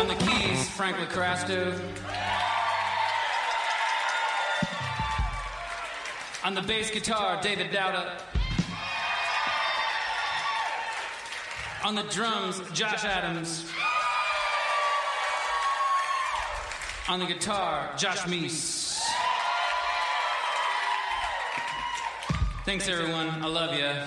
On the keys, Frank Lacrasto. On the bass guitar, David Dowda. On the drums, Josh Adams. On the guitar, Josh Meese. Thanks everyone, I love ya.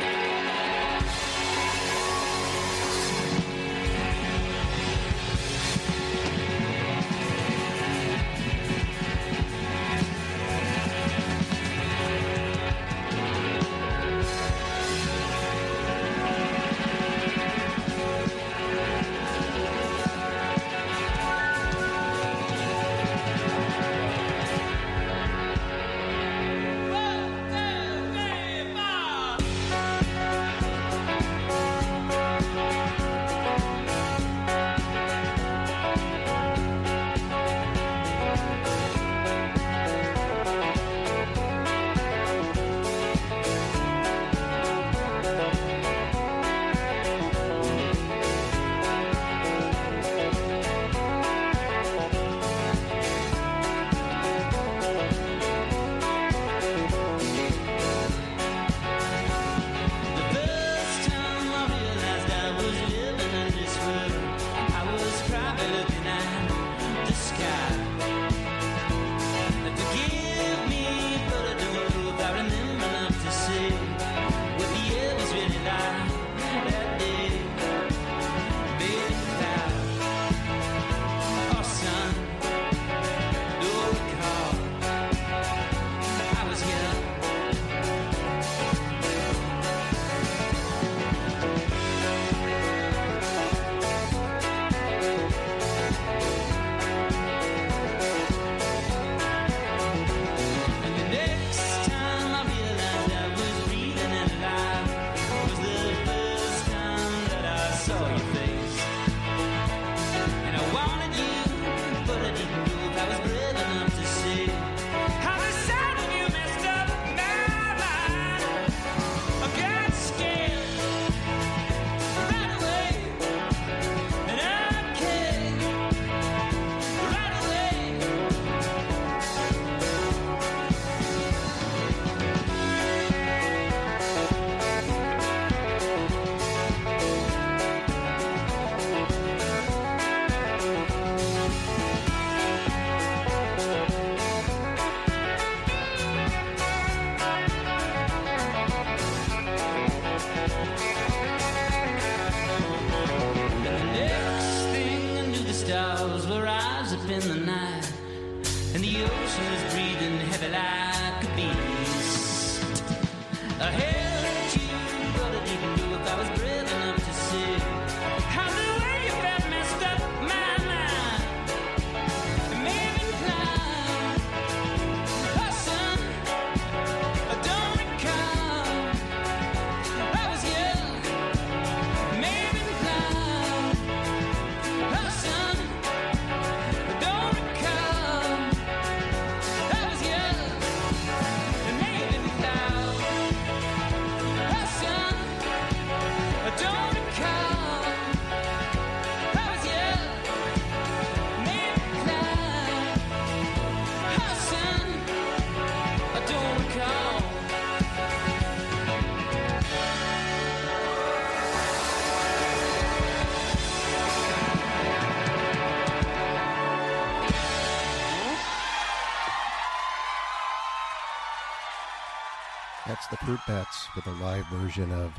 That's the Fruit Bats with a live version of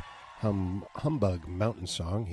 Humbug Mountain Song.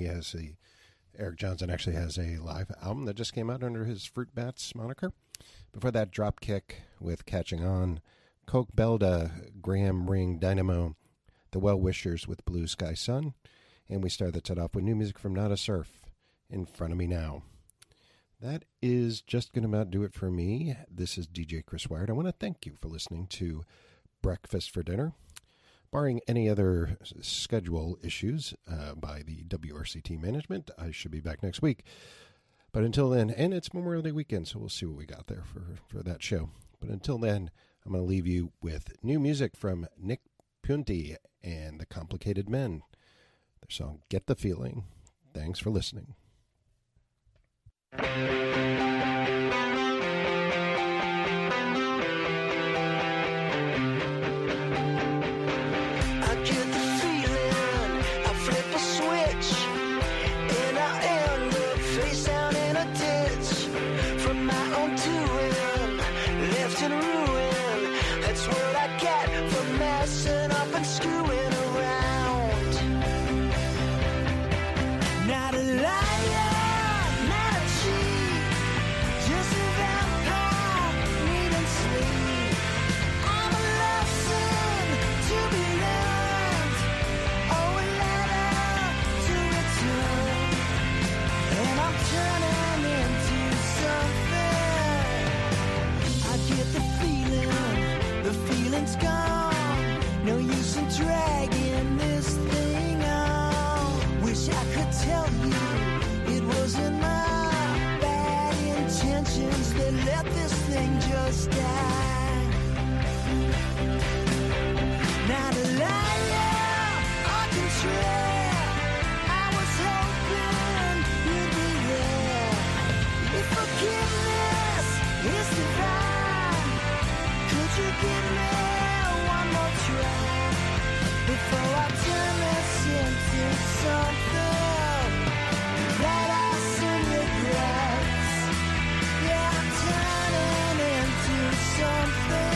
Eric Johnson actually has a live album that just came out under his Fruit Bats moniker. Before that, Dropkick with Catching On, Coke Belda, Graham Ring Dynamo, The Well Wishers with Blue Sky Sun, and we started that off with new music from Nada Surf, In Front of Me Now. That is just going to about do it for me. This is DJ Chris Wired. I want to thank you for listening to Breakfast for Dinner. Barring any other schedule issues by the WRCT management, I should be back next week. But until then, and it's Memorial Day weekend, so we'll see what we got there for that show. But until then, I'm going to leave you with new music from Nick Punti and the Complicated Men. Their song, Get the Feeling. Thanks for listening. let this thing just die. Not a liar or control. I was hoping you'd be there. If forgiveness is divine, could you give me one more try before I turn this into something that I soon regret? Yeah, I'm turning into something.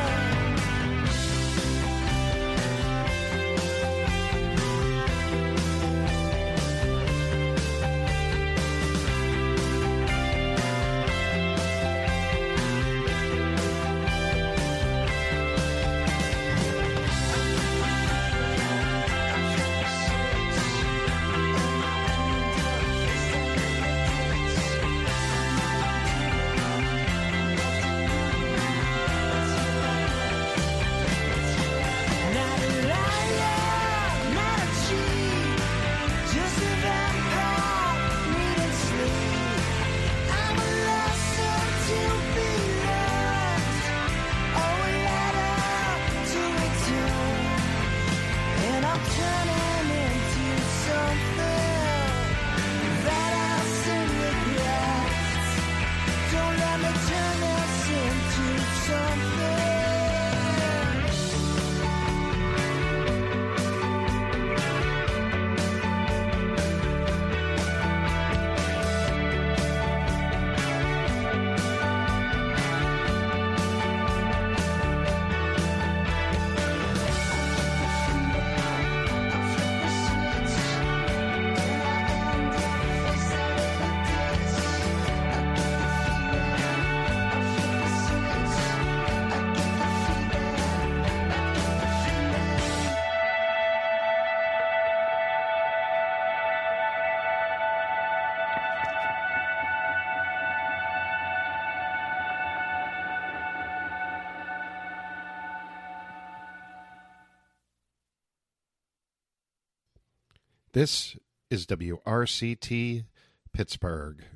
Not a liar, not a cheat, just a vampire needing sleep. I'm a lesson to be learned, or a letter to return, and I'm turning into something that I soon regret. Don't let me turn this into something. This is WRCT Pittsburgh.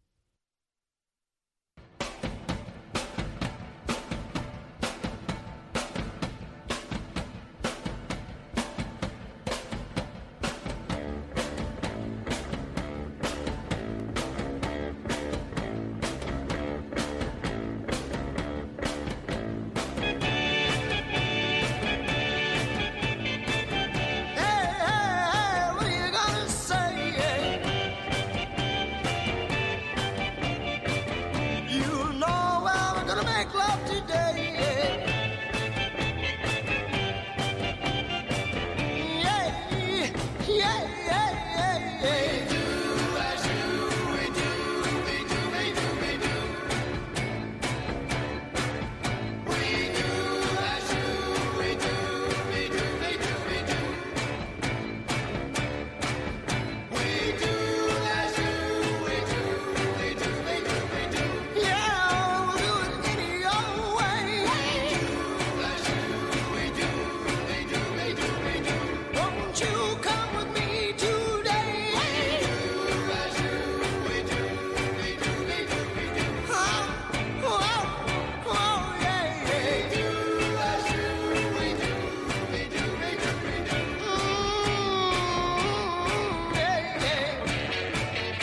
What are you gonna say? You know we're gonna make love today. Yeah, yeah, yeah, yeah. We do as you, we do, we do, we do, we do. We do as you, we do, we do, we do, we do. We do as you, we do, we do, we do, we do. Yeah, we'll do it any old way. We do as you, we do, we do, we do, we do. Won't you come with me today? We do as you, we do, we do, we do, we do. Oh, oh, oh, yeah, yeah. We do as you, we do, we do, we do, we do. Yeah, yeah.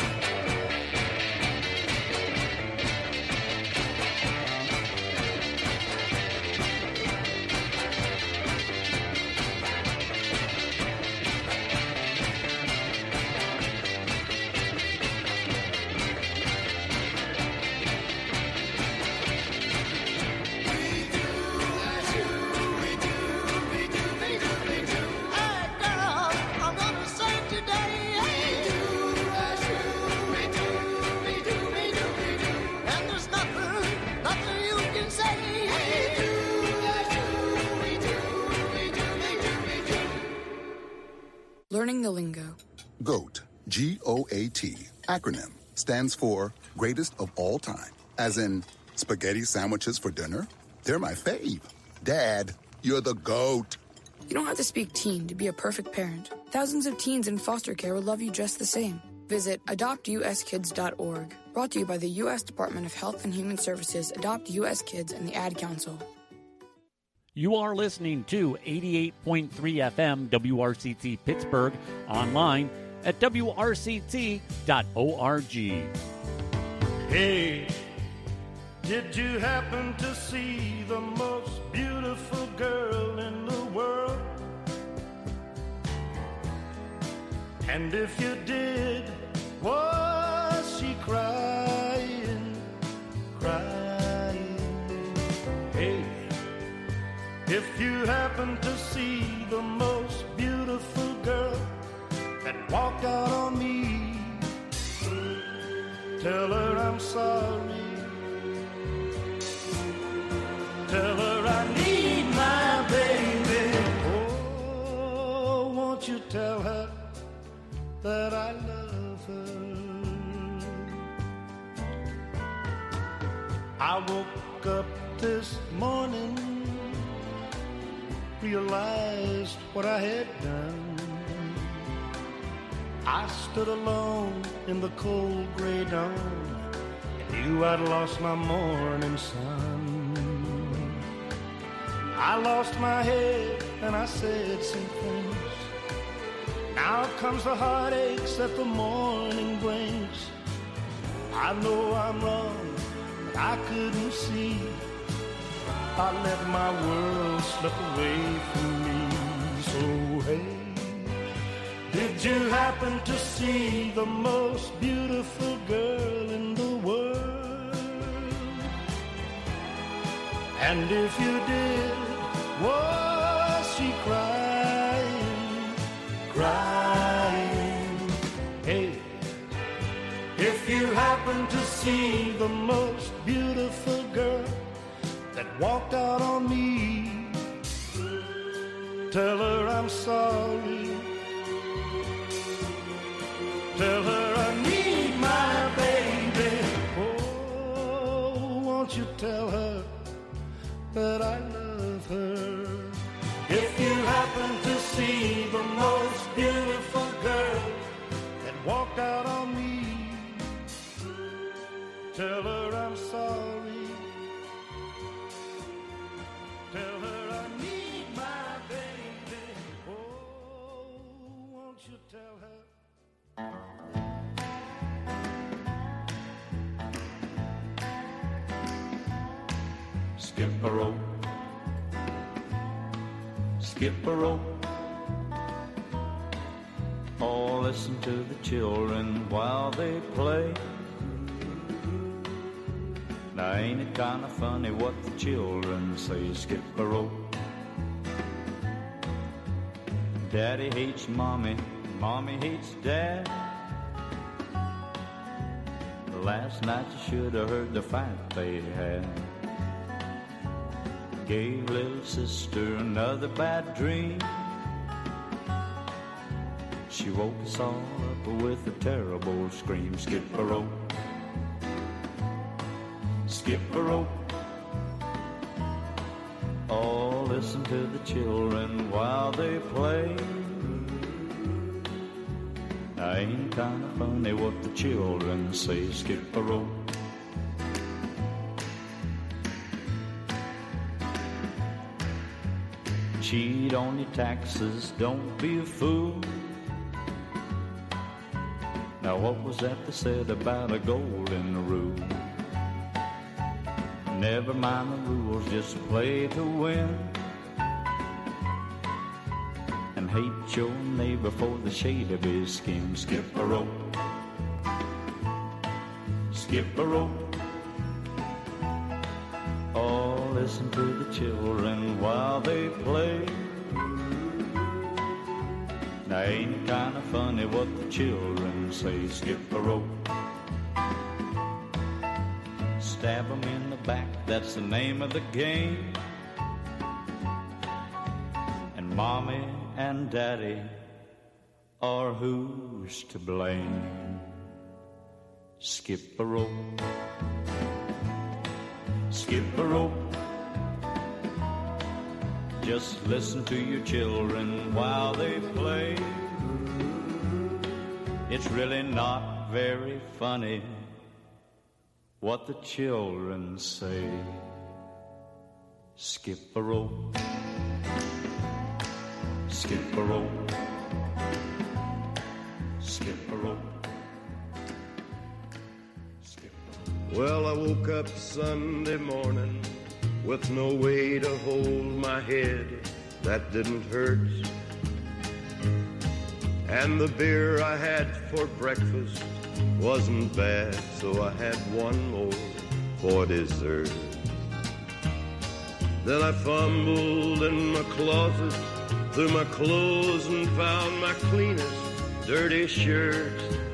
Hey, girl, I'm gonna sing today. We do as you, we do, we do, we do, we do. And there's nothing you can say. We do as you, we do, we do, we do, we do. Learning the lingo. GOAT, G-O-A-T, acronym, stands for Greatest of All Time. As in, spaghetti sandwiches for dinner? They're my fave. Dad, you're the GOAT. You don't have to speak teen to be a perfect parent. Thousands of teens in foster care will love you just the same. Visit adoptuskids.org. Brought to you by the U.S. Department of Health and Human Services, Adopt U.S. Kids, and the Ad Council. You are listening to 88.3 FM WRCT Pittsburgh, online at WRCT.org. Hey, did you happen to see the most beautiful girl in the world? And if you did, was she crying, crying? Hey, if you happen to see the most beautiful girl that walked out on me, tell her I'm sorry. Tell her I need my baby. Oh, won't you tell her that I love her? I woke up this morning, realized what I had done. I stood alone in the cold gray dawn and knew I'd lost my morning sun. I lost my head and I said some things. Now comes the heartaches that the morning brings. I know I'm wrong, but I couldn't see. I let my world slip away from me. So hey, did you happen to see the most beautiful girl in the world? And if you did, was she crying, crying? Hey, if you happen to see the most beautiful girl that walked out on me, tell her I'm sorry. Tell her I need my baby. Oh, won't you tell her that I love her? If you happen to see the most beautiful girl that walked out on me, tell her I'm sorry. Tell her I need my baby. Oh, won't you tell her? Skip a rope, skip a rope. Oh, listen to the children while they play. Now ain't it kind of funny what the children say? Skip a rope. Daddy hates mommy, mommy hates dad. Last night you should have heard the fight they had. Gave little sister another bad dream. She woke us all up with a terrible scream. Skip a rope, skip a rope. Oh, listen to the children while they play. Now ain't it kind of funny what the children say? Skip a rope. Cheat on your taxes, don't be a fool. Now what was that they said about a golden rule? Never mind the rules, just play to win. And hate your neighbor for the shade of his skin. Skip a rope, skip a rope. Oh, listen to the children while they play. Now ain't it kind of funny what the children say? Skip a rope. Stab 'em in the back, that's the name of the game. And mommy and daddy are who's to blame? Skip a rope, skip a rope. Just listen to your children while they play. It's really not very funny what the children say. Skip a rope, skip a rope, skip a rope, skip a rope. Well, I woke up Sunday morning with no way to hold my head. That didn't hurt. And the beer I had for breakfast wasn't bad, so I had one more for dessert. Then I fumbled in my closet through my clothes and found my cleanest dirty shirt.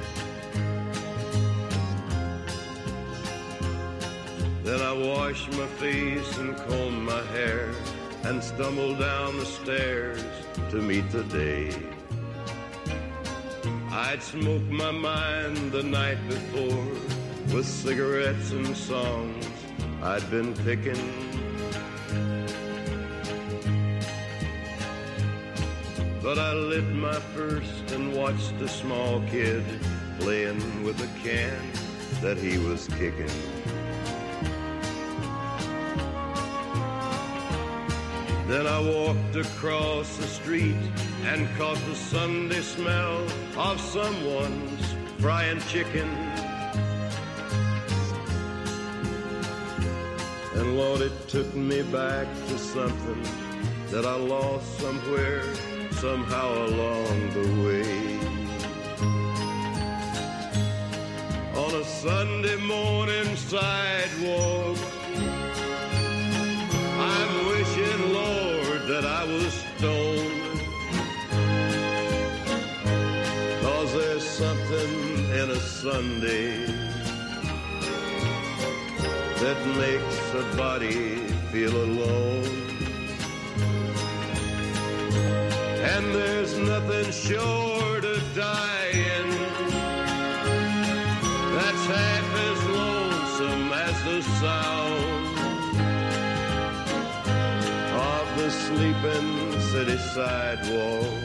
Then I washed my face and combed my hair and stumbled down the stairs to meet the day. I'd smoked my mind the night before with cigarettes and songs I'd been picking. But I lit my first and watched a small kid playing with a can that he was kicking. Then I walked across the street and caught the Sunday smell of someone's frying chicken. And Lord, it took me back to something that I lost somewhere, somehow along the way. On a Sunday morning sidewalk, I'm wishing, Lord, that I was stoned. 'Cause there's something in a Sunday that makes a body feel alone. And there's nothing short of dying that's half as lonesome as the sound of the sleeping city sidewalk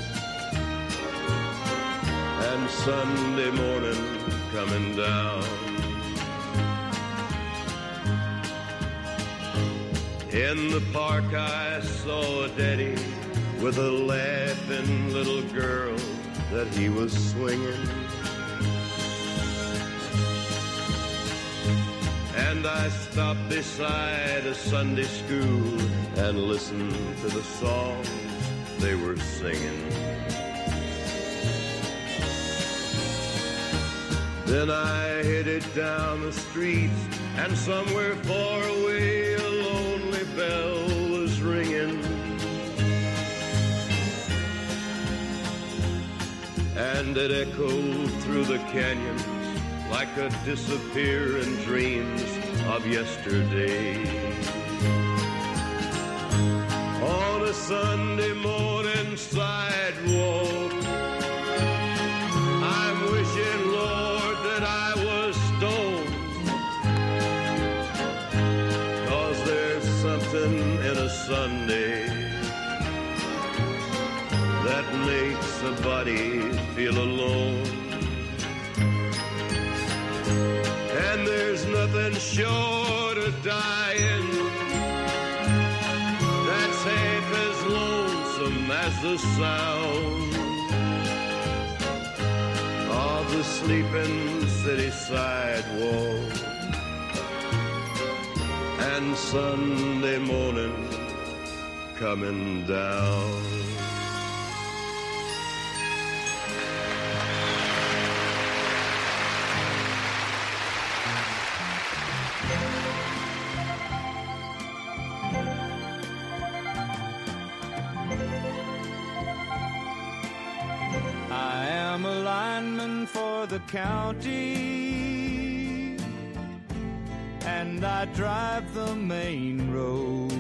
and Sunday morning coming down. In the park I saw a daddy with a laughing little girl that he was swinging. And I stopped beside a Sunday school and listened to the songs they were singing. Then I headed down the street, and somewhere far away a lonely bell was ringing. And it echoed through the canyons like a disappearing dreams of yesterday. On a Sunday morning sidewalk, I'm wishing, Lord, that I was stoned. 'Cause there's something in a Sunday that makes a body feel alone. And there's nothing short of dying that's half as lonesome as the sound of the sleeping city sidewalk and Sunday morning coming down. I am a lineman for the county, and I drive the main road,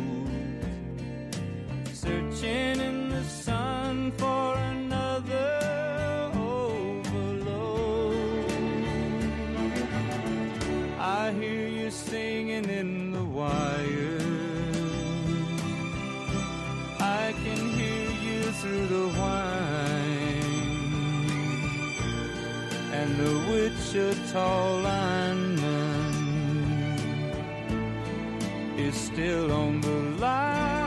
searching in the sun for another overload. I hear you singing in the wire, I can hear you through the whine. and the Wichita lineman is still on the line.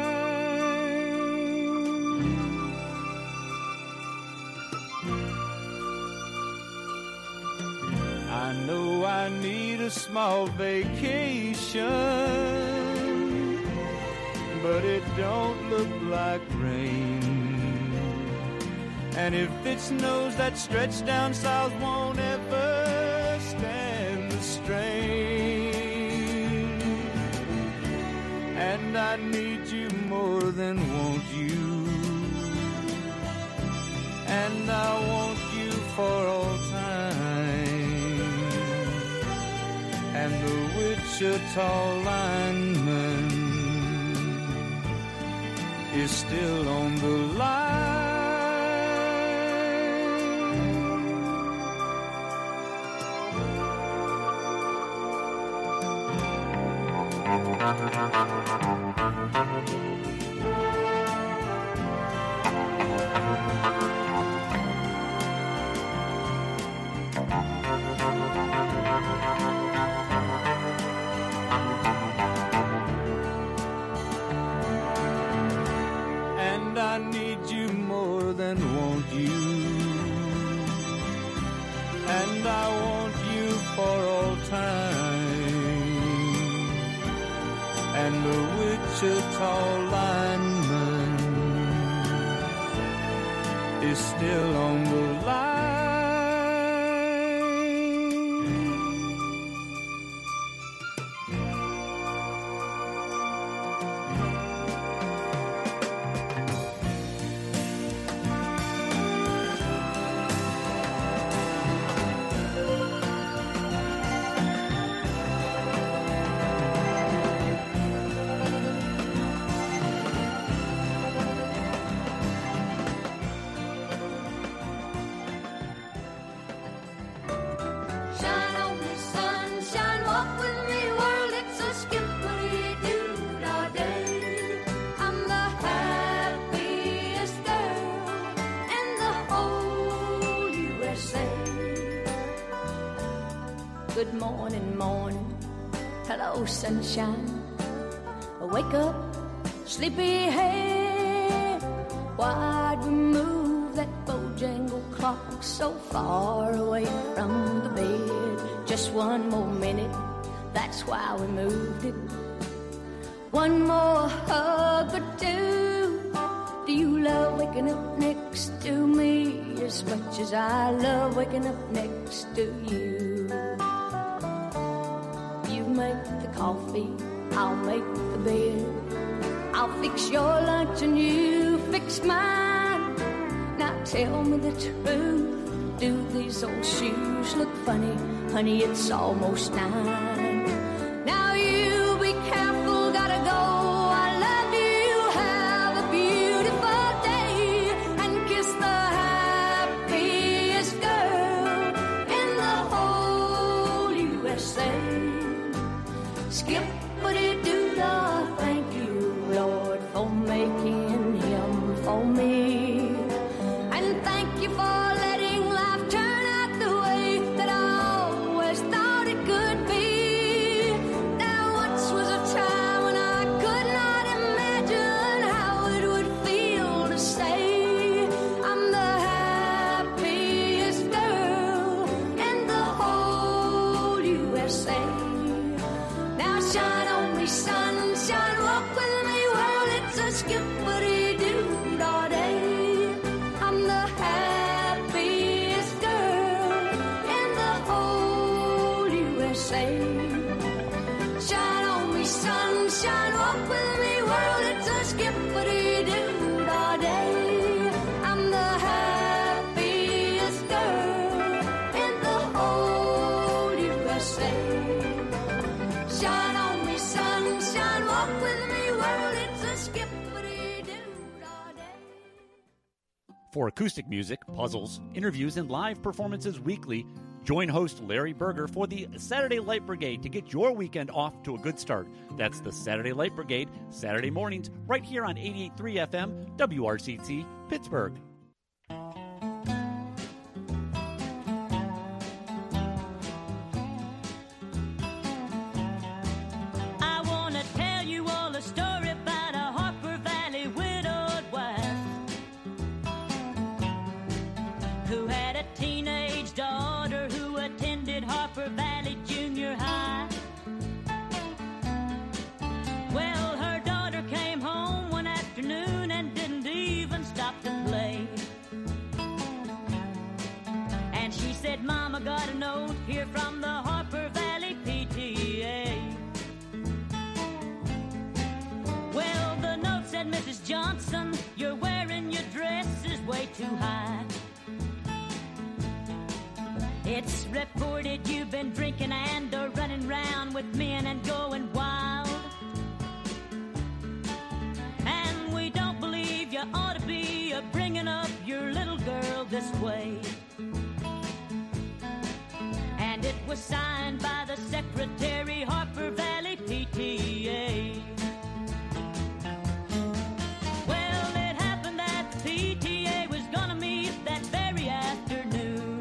I know I need a small vacation, but it don't look like rain. And if it snows, that stretch down south won't ever stand the strain. And I need you more than want you, and I want you for all time. And the Wichita lineman is still on the line. And I need you more than want you, and I want you for all time. And the Wichita lineman is still on the line. Shine on me, sunshine, walk with me, world, it's a skippity-doo-dah day. I'm the happiest girl in the whole USA. Good morning, morning, hello, sunshine. Wake up, sleepyhead. Why'd we move that Bojangle clock so far away from the bed? Just one more minute, that's why we moved it. One more hug or two. Do you love waking up next to me as much as I love waking up next to you? You make the coffee, I'll make the bed. I'll fix your lunch and you fix mine. Now tell me the truth, do these old shoes look funny? Honey, it's almost 9. Now you be careful, gotta go. I love you, have a beautiful day, and kiss the happiest girl in the whole USA. Skippity-doo-dah, thank you, Lord, for making him for me. And thank you for letting life turn out the way that I always thought it could be. There once was a time when I could not imagine how it would feel to say I'm the happiest girl in the whole USA. Now shine on me, sunshine, walk with me, world, it's a skippity-doo-dah day. I'm the happiest girl in the whole USA. Shine on me, sunshine, walk with me, world, it's a skippity-doo-dah day. I'm the happiest girl in the whole USA. Shine on me, sunshine, walk with me, world, it's a skippity-doo-dah day. For acoustic music, puzzles, interviews, and live performances weekly, join host Larry Berger for the Saturday Light Brigade to get your weekend off to a good start. That's the Saturday Light Brigade, Saturday mornings, right here on 88.3 FM, WRCT, Pittsburgh. Harper Valley Junior High. Well, her daughter came home one afternoon and didn't even stop to play. And she said, Mama, got a note here from the Harper Valley PTA. Well, the note said, Mrs. Johnson, you're wearing your dresses way too high. It's reported you've been drinking and running round with men and going wild. And we don't believe you ought to be bringing up your little girl this way. And it was signed by the Secretary, Harper Valley PTA. Well, it happened that the PTA was gonna meet that very afternoon.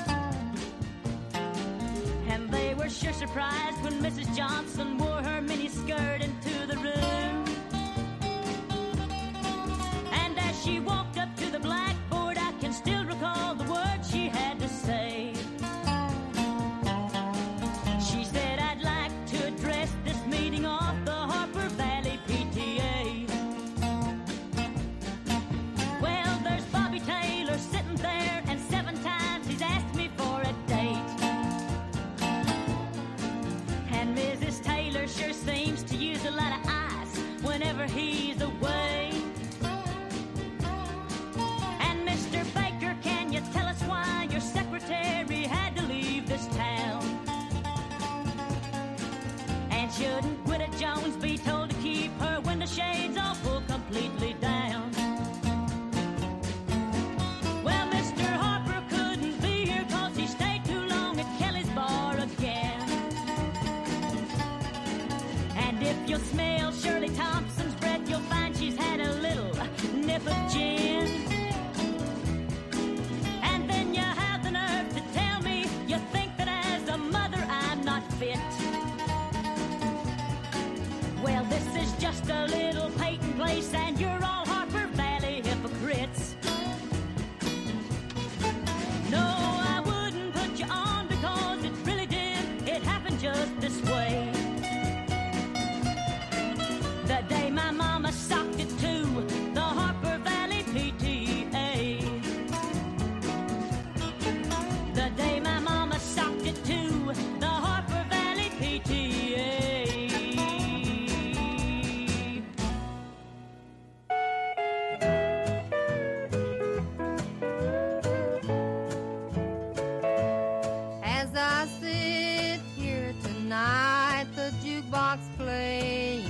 And they were sure surprised when Mrs. Johnson wore her miniskirt into the room. And as she walked up to the blackboard, I can still recall the words she had to say. She said, I'd like to address this meeting of the Harper Valley PTA. Well, there's Bobby Taylor sitting there, and 7 times he's asked me for a date. And Mrs. Taylor sure seems to use a lot of ice whenever he's away. And Mr. Baker, can you tell us why your secretary had to leave this town? And shouldn't Widow Jones be told to keep her window shades all pulled completely down? Well, Mr. Harper couldn't be here 'cause he stayed too long at Kelly's bar again. And if you'll smell Shirley Thompson's breath, you'll find she's had a little nip of gin. And then you have the nerve to tell me you think that as a mother I'm not fit. Well, this is just a little Peyton place, and you're all Harper Valley hypocrites. No, I wouldn't put you on because it really did. It happened just this way. The day my mama socked it to the Harper Valley PTA. The day my mama socked it to the Harper Valley PTA. As I sit here tonight, the jukebox playing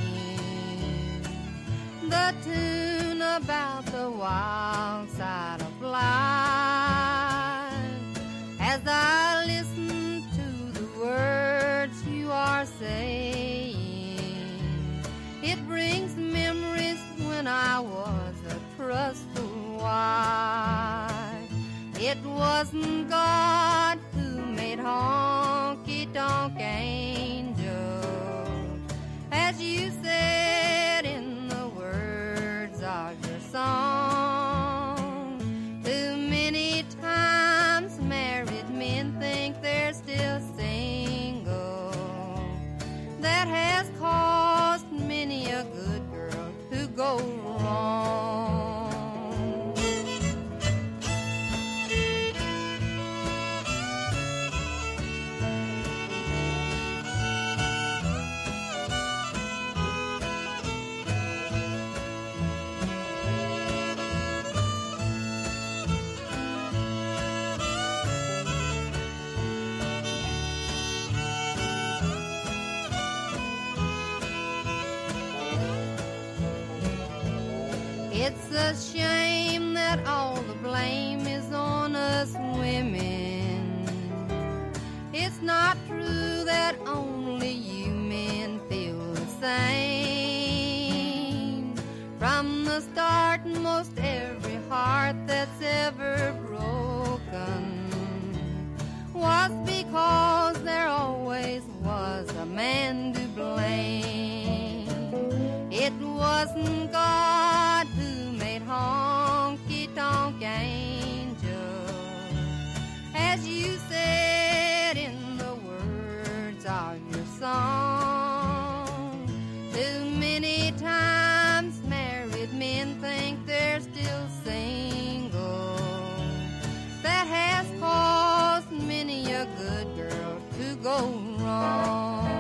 the tune about the wild side of life. As I listen to the words you are saying, it brings memories when I was a trustful wife. It wasn't God who made honky-tonk angels, as you said in the words of your song. Too many times married men think they're still single. That has caused many a good girl to go wrong. It's a shame that all the blame is on us women. It's not true that only you men feel the same. From the start, most every heart that's ever broken was because there always was a man to blame. It wasn't God who made honky-tonk angels, as you said in the wrong.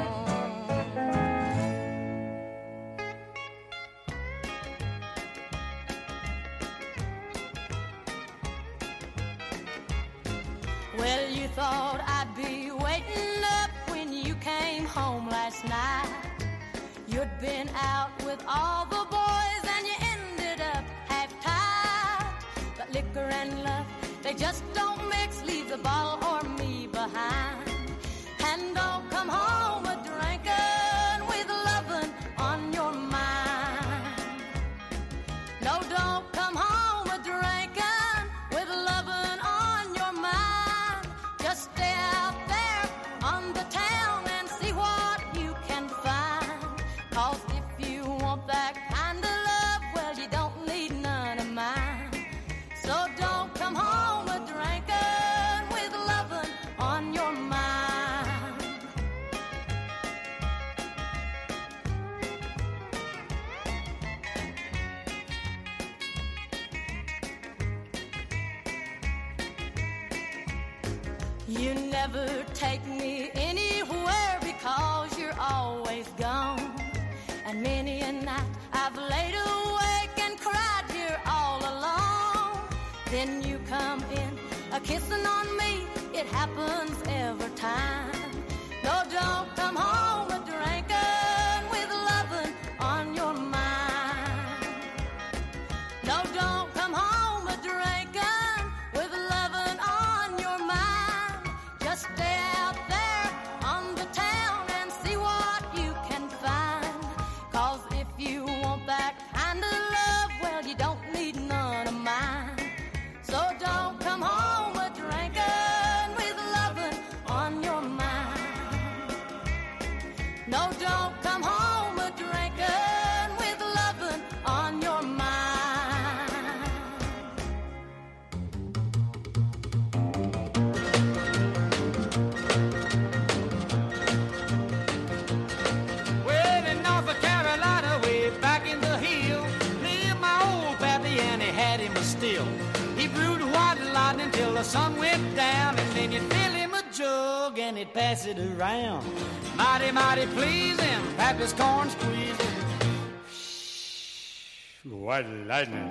Well, you thought I'd be waiting up when you came home last night. You'd been out with all the boys and you ended up half-tied. But liquor and love, they just don't mix. Leave the bottle or me behind. And don't come home a drinking with lovin' on your mind. No, don't come home a drinking with lovin' on your mind. Just stay out there on the town and see what you can find. 'Cause if you want that kind of love, well, you don't need none of mine. So don't come home a drinking with lovin' on your mind. You never take me anywhere because you're always gone. And many a night I've laid awake and cried here all alone. Then you come in a-kissing on me, it happens every time. No, don't come home a drinking with lovin' on your mind. No, don't come home a drinking with lovin' on your mind. Just stay out there on the town and see what you can find. 'Cause if you want that kind of love, well, you don't need none of mine. So don't come home a drinking with lovin' on your mind. No, don't come home a drinking with lovin' on your mind. Well, in North Carolina, way back in the hill, lived my old pappy and he had him a still. He brewed white lightning till the sun went down, and then you'd fill him a jug and he'd pass it around. Mighty, mighty pleasing, pappy's corn squeezing. White lightning.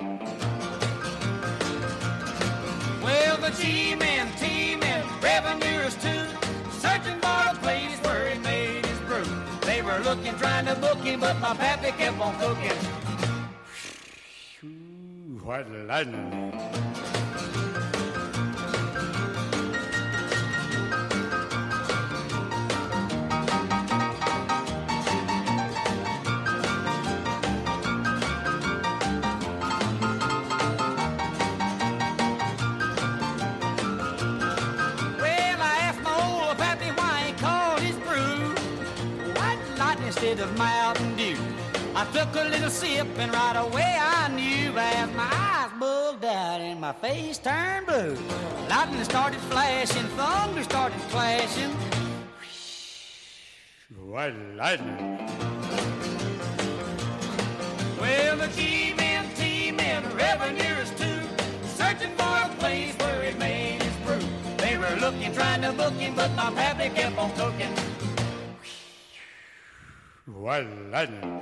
Well, the G-men, T-men, revenuers too, searching for a place where he made his brew. They were looking, trying to book him, but my pappy kept on cooking. White lightning. Well, I asked my old pappy why he called his brew White Lightning instead of Mountain Dew. I took a little sip and right away I knew, as my eyes bugged out and my face turned blue. Lightning started flashing, thunder started clashing. White lightning. Well, the G-men, T-men, revenuers too, searching for a place where he made his brew. They were looking, trying to book him, but my pappy kept on cooking. White lightning.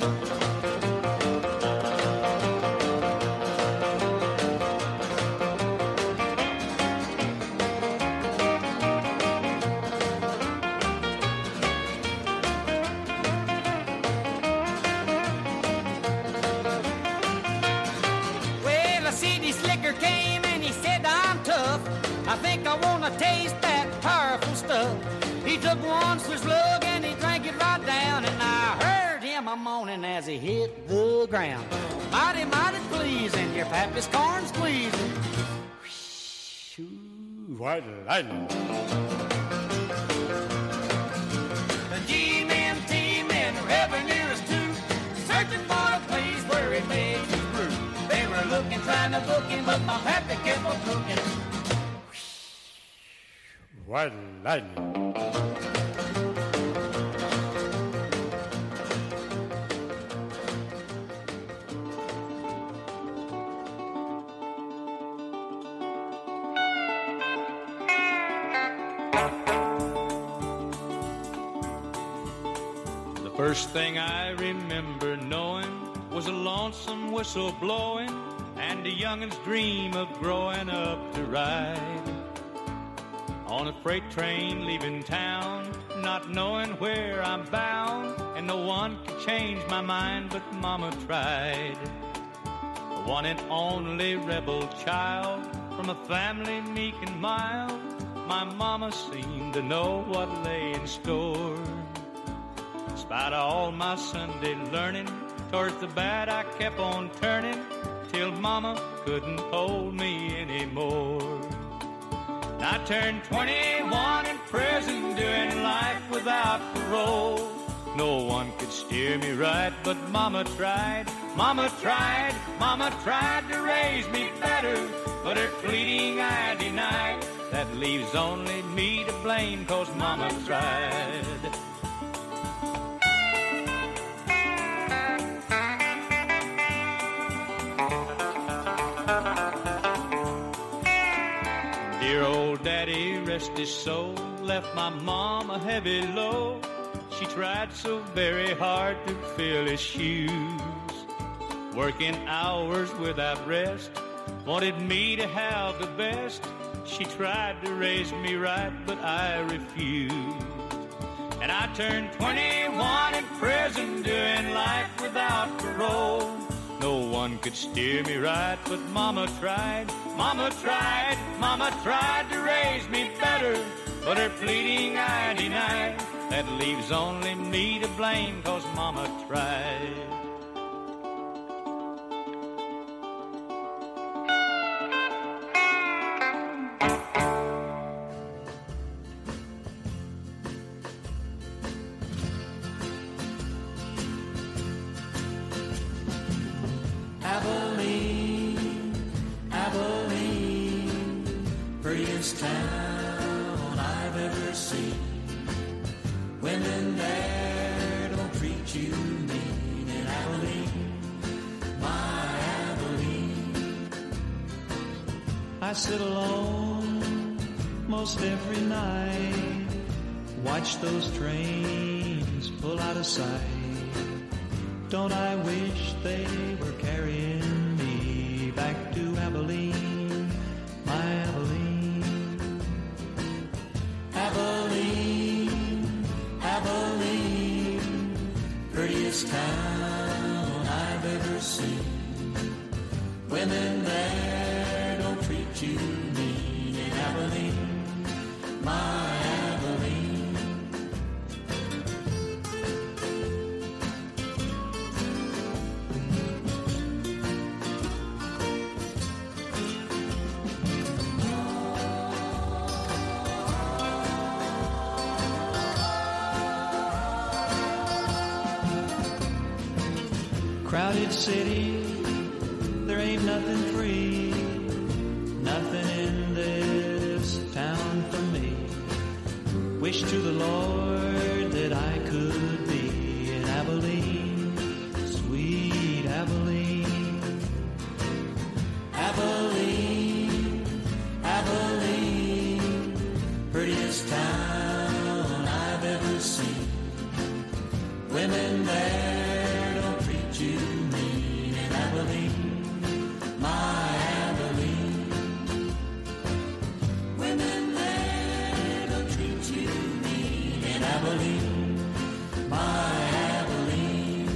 Well, a CD slicker came and he said, I'm tough. I think I want to taste that powerful stuff. He took one slug and he drank it right down, and I heard him a moaning as he hit the ground. Mighty, mighty pleasing, your pappy's corn squeezing. White lightning. The G-men, T-men, revenuers too, searching for a place where he made his brew. They were looking, trying to book him, but my pappy kept on cooking. White lightning. First thing I remember knowing was a lonesome whistle blowing and a youngin's dream of growing up to ride on a freight train leaving town, not knowing where I'm bound, and no one could change my mind but Mama tried. The one and only rebel child from a family meek and mild, my Mama seemed to know what lay in store. In spite of all my Sunday learning, towards the bad I kept on turning, till Mama couldn't hold me anymore. I turned 21 in prison, doing life without parole. No one could steer me right, but Mama tried, Mama tried, Mama tried to raise me better, but her pleading I denied. That leaves only me to blame, 'cause Mama tried. Dear old daddy, rest his soul, left my mom a heavy load. She tried so very hard to fill his shoes, working hours without rest, wanted me to have the best. She tried to raise me right, but I refused. And I turned 21 in prison, doing life without parole. No one could steer me right, but Mama tried, Mama tried, Mama tried to raise me better, but her pleading I denied. That leaves only me to blame, 'cause Mama tried. Abilene, Abilene, prettiest town I've ever seen. Women there don't treat you mean in Abilene, my Abilene. I sit alone most every night, watch those trains pull out of sight. Don't I wish they were carrying me back to Abilene, my Abilene. Abilene, Abilene, prettiest town I've ever seen. Women there don't treat you mean in Abilene, my Abilene. Crowded city, there ain't nothing free, nothing in this town for me. Wish to the Lord that I could be in Abilene, sweet Abilene. Abilene, Abilene, prettiest town I've ever seen. Women there don't treat you mean in Abilene, my Abilene. Women there don't treat you mean in Abilene, my Abilene.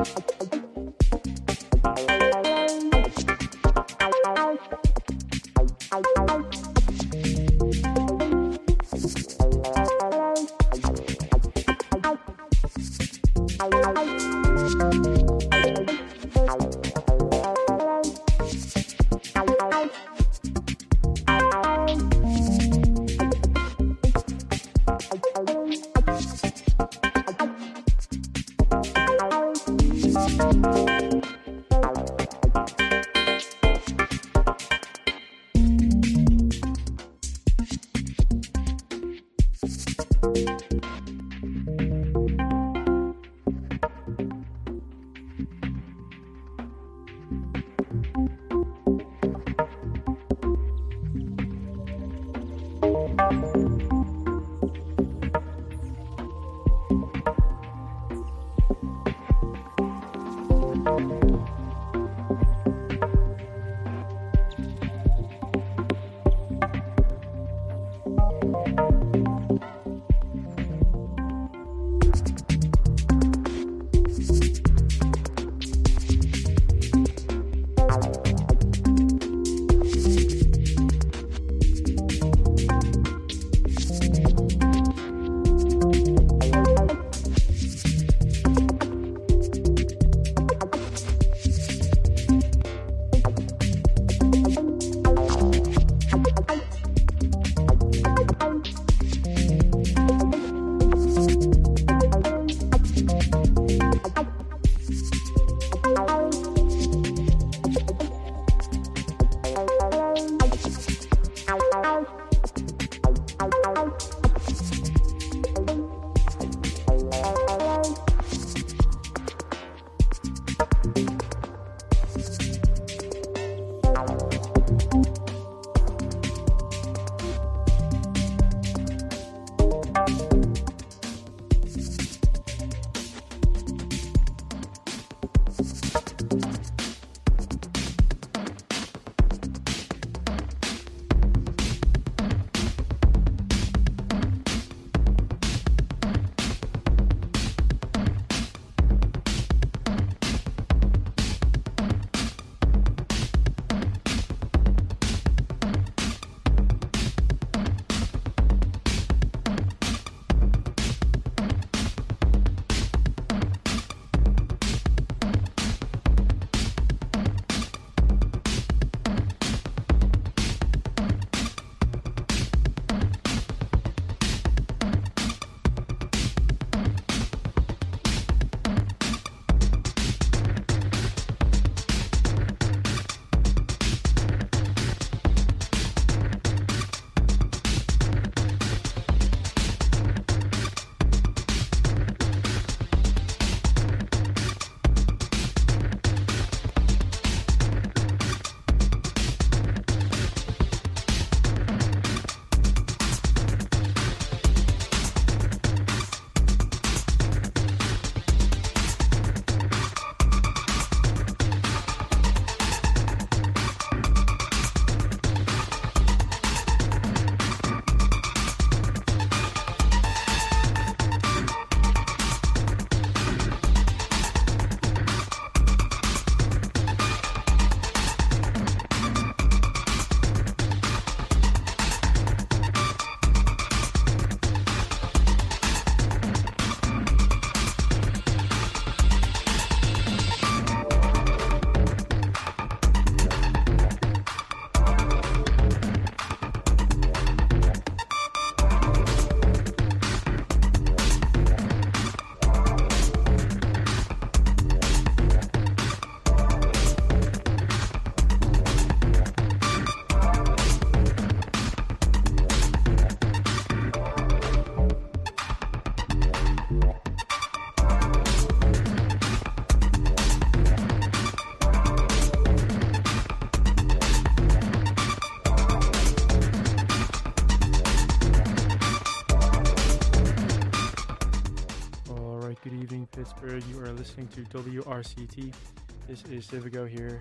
Pittsburgh. You are listening to WRCT. This is Civigo here,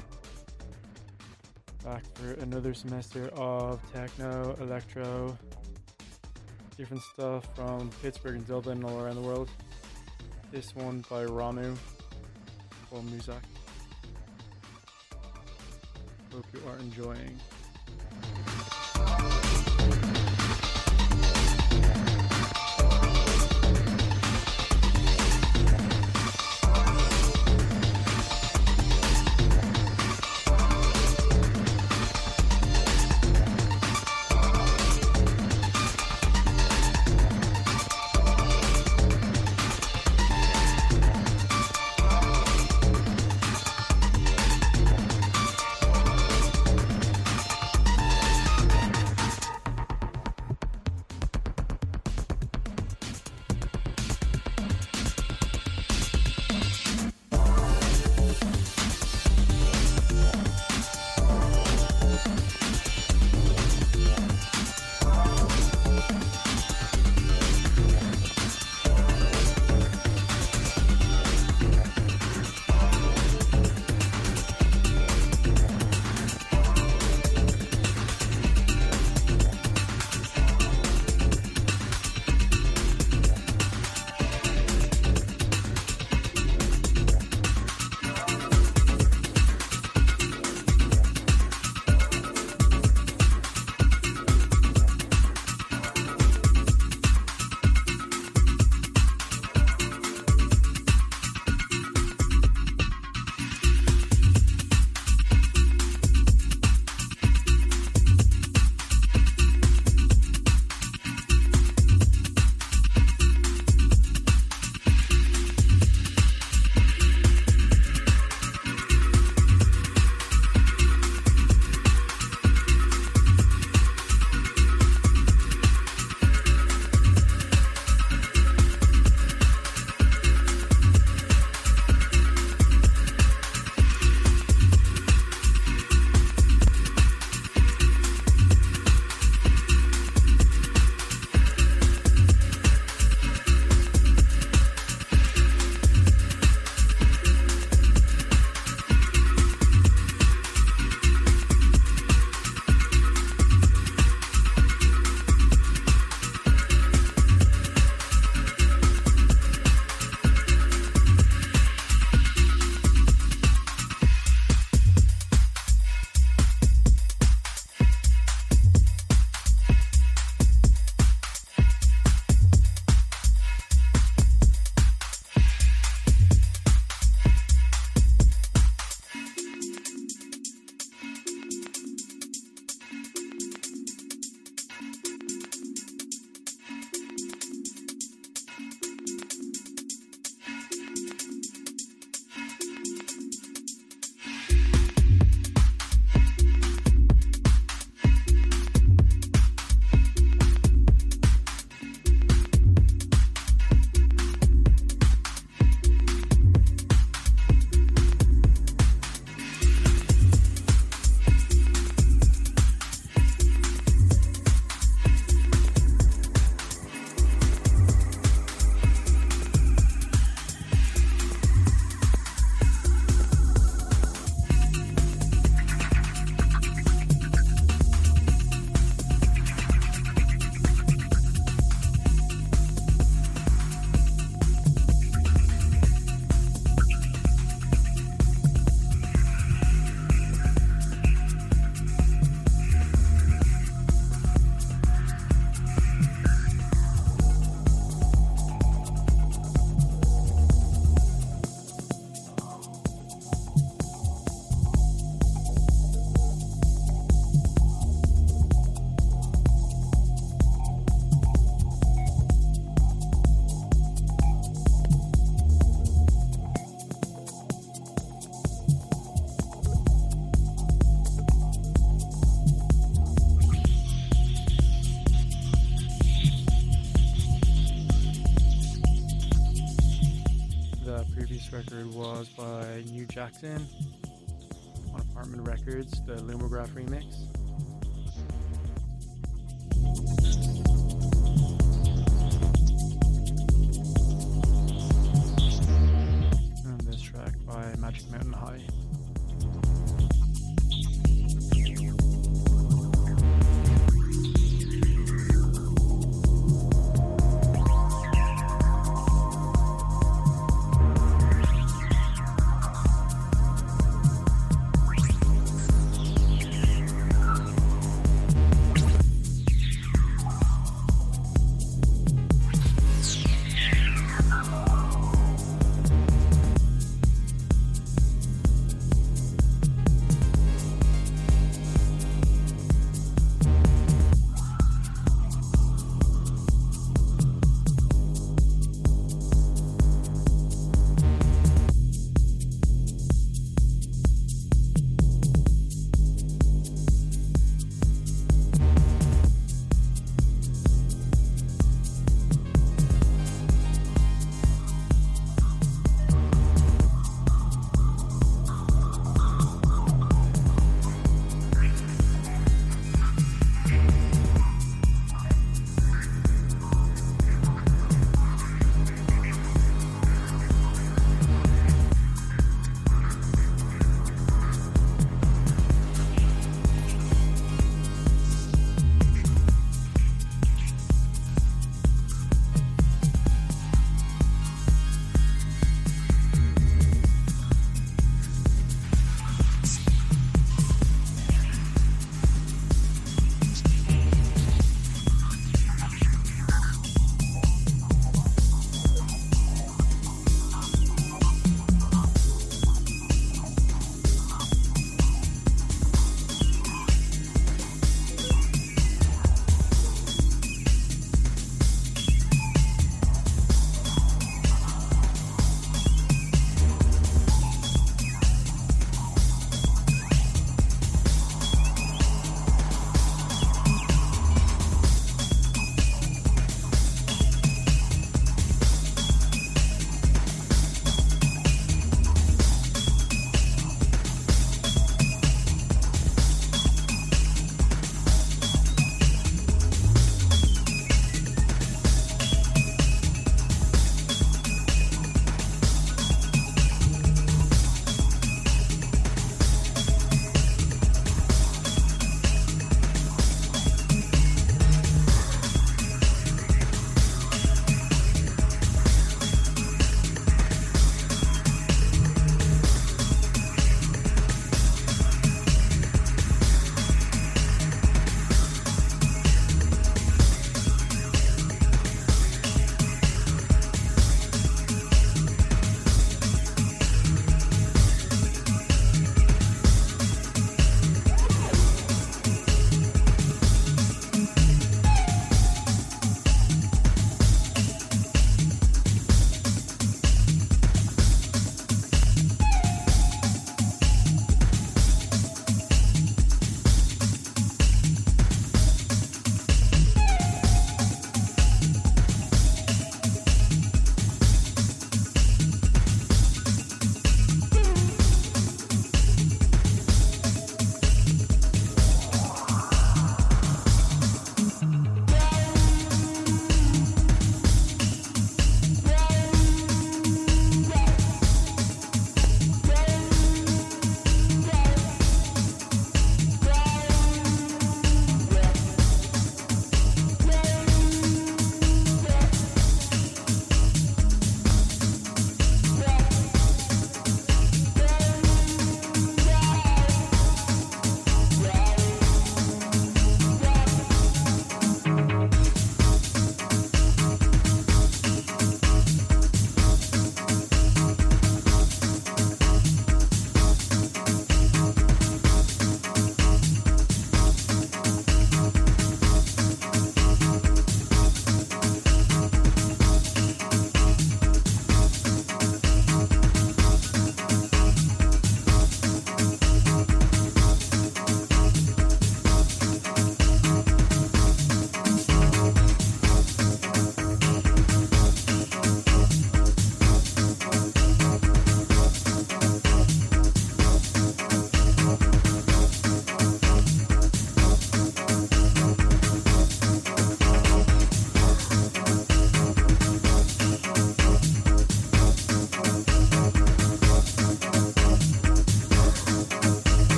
back for another semester of techno, electro, different stuff from Pittsburgh and Dublin and all around the world. This one by Ramu. wonderful music. Hope you are enjoying. record was by New Jackson on Apartment Records, the Lumograph remix. And this track by Magic Mountain High.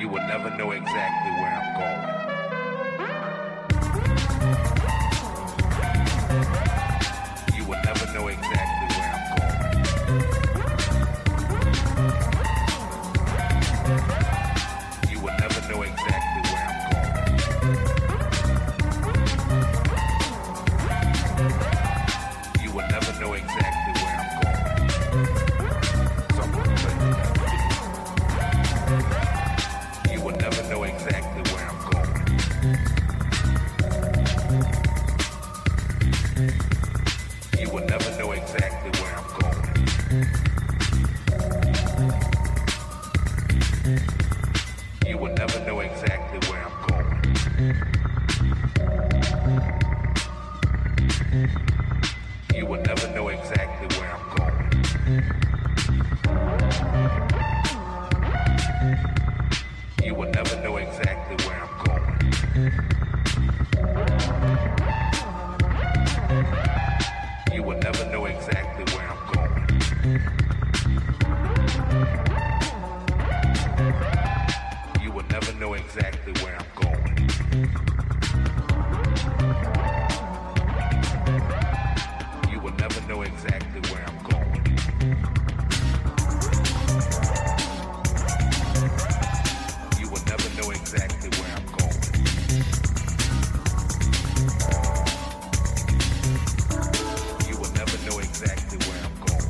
You will never know exactly where I'm going. You will never know exactly where I'm going. You will never know exactly where I'm going. You will never know exactly where I'm going. Someone say that. You will never know exactly where I'm going. You will never know exactly where I'm going. You will never know exactly where I'm going. You will never know exactly where I'm going. You will never know exactly where I'm going. You will never know exactly where I'm going. You will never know exactly where I'm going. You will never know exactly where I'm going. You will never know exactly where I'm going. You will never know exactly where I'm going.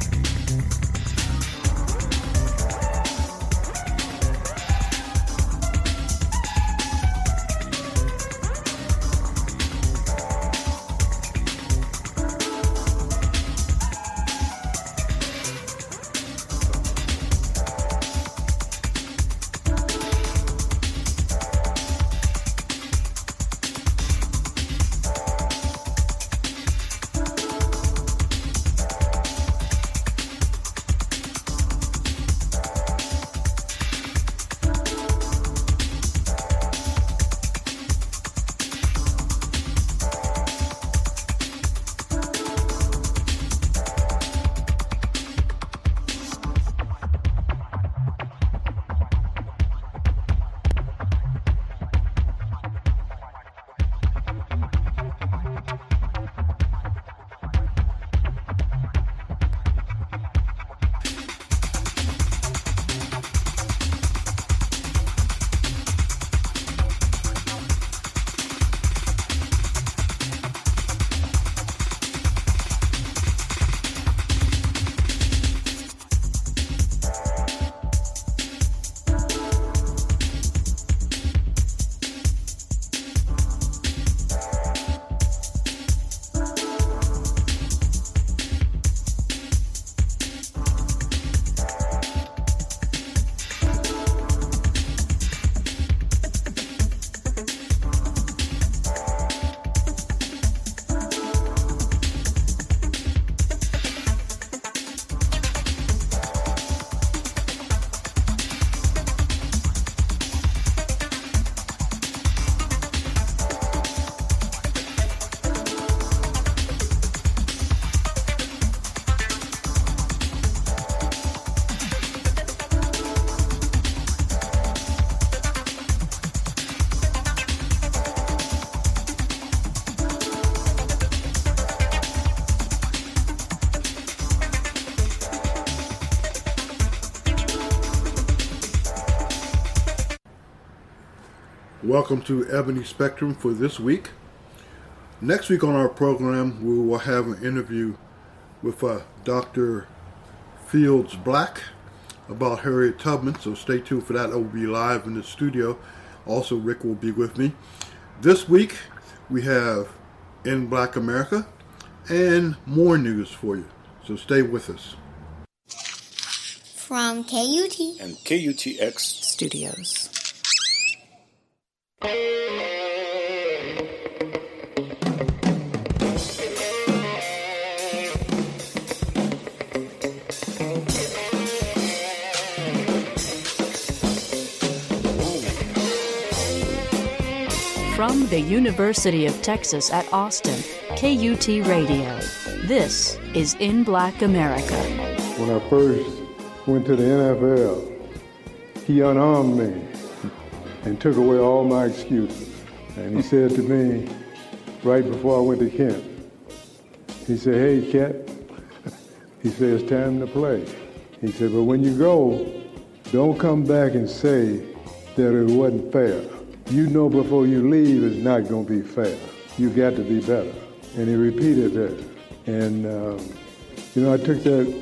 Welcome to Ebony Spectrum for this week. Next week on our program, we will have an interview with Dr. Fields Black about Harriet Tubman, so stay tuned for that. I will be live in the studio. Also, Rick will be with me. This week, we have In Black America and more news for you, so stay with us. From KUT and KUTX Studios. From the University of Texas at Austin, KUT Radio. This is In Black America. When I first went to the NFL, he unarmed me. and took away all my excuses. And he said to me, right before I went to camp, he said, "Hey, Cat," he said, "it's time to play." He said, "But when you go, don't come back and say that it wasn't fair. You know before you leave it's not going to be fair. You got to be better." And he repeated that. And, I took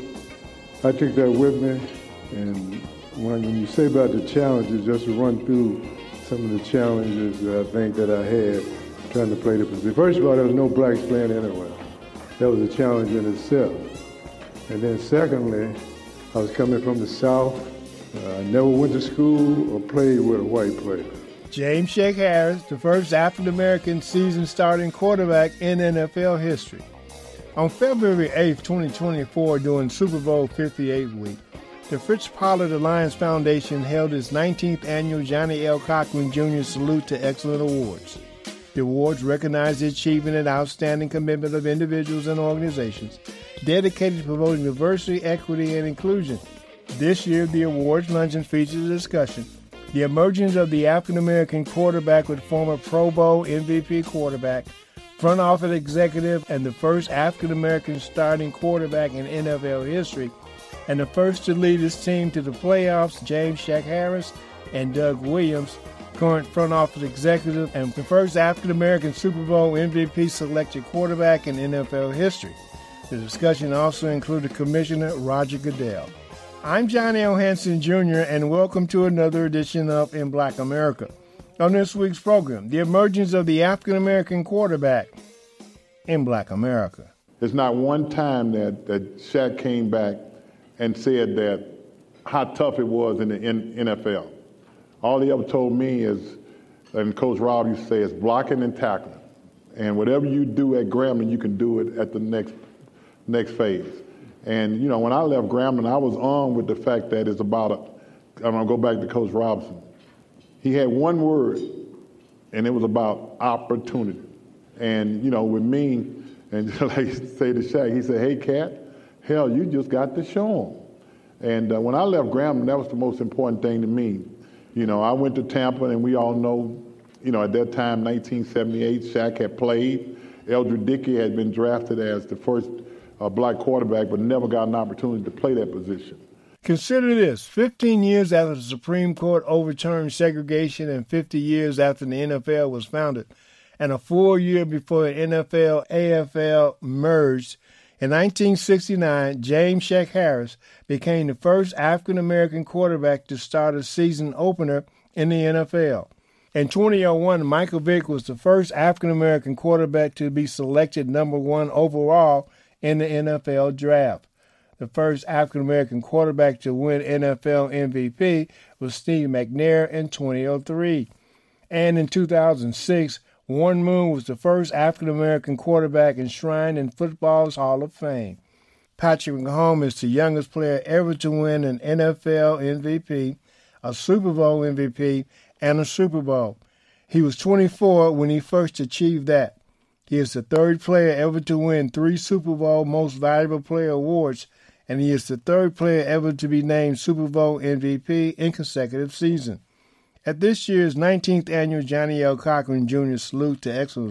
that with me. And when you say about the challenges, just to run through some of the challenges that I think that I had trying to play the position. First of all, there was no blacks playing anywhere. That was a challenge in itself. And then secondly, I was coming from the South. I never went to school or played with a white player. James Sheck Harris, the first African-American season-starting quarterback in NFL history. On February 8, 2024, during Super Bowl 58 week, the Fritz Pollard Alliance Foundation held its 19th annual Johnny L. Cochran Jr. Salute to Excellent Awards. The awards recognize the achievement and outstanding commitment of individuals and organizations dedicated to promoting diversity, equity, and inclusion. This year, the awards luncheon features a discussion: the emergence of the African-American quarterback with former Pro Bowl MVP quarterback, front office executive, and the first African-American starting quarterback in NFL history, and the first to lead his team to the playoffs, James Sheck Harris and Doug Williams, current front office executive, and the first African-American Super Bowl MVP selected quarterback in NFL history. The discussion also included Commissioner Roger Goodell. I'm John L. Hanson Jr., and welcome to another edition of In Black America. On this week's program, the emergence of the African-American quarterback in Black America. There's not one time that Shaq came back and said that how tough it was in the NFL. All he ever told me is, and Coach Rob used to say, is blocking and tackling. And whatever you do at Grambling, you can do it at the next phase. And, when I left Grambling, I was on with the fact that it's about I'm going to go back to Coach Robinson. He had one word, and it was about opportunity. And, with me, and just like he say to Shaq, he said, "Hey, Cat, hell, you just got to show them." And when I left Grambling, that was the most important thing to me. I went to Tampa, and we all know, at that time, 1978, Shaq had played. Eldred Dickey had been drafted as the first black quarterback, but never got an opportunity to play that position. Consider this: 15 years after the Supreme Court overturned segregation and 50 years after the NFL was founded, and a full year before the NFL-AFL merged, in 1969, James Sheck Harris became the first African-American quarterback to start a season opener in the NFL. In 2001, Michael Vick was the first African-American quarterback to be selected number 1 overall in the NFL draft. The first African-American quarterback to win NFL MVP was Steve McNair in 2003. And in 2006, Warren Moon was the first African-American quarterback enshrined in football's Hall of Fame. Patrick Mahomes is the youngest player ever to win an NFL MVP, a Super Bowl MVP, and a Super Bowl. He was 24 when he first achieved that. He is the third player ever to win 3 Super Bowl Most Valuable Player awards, and he is the third player ever to be named Super Bowl MVP in consecutive seasons. At this year's 19th annual Johnny L. Cochran Jr. Salute to Excellent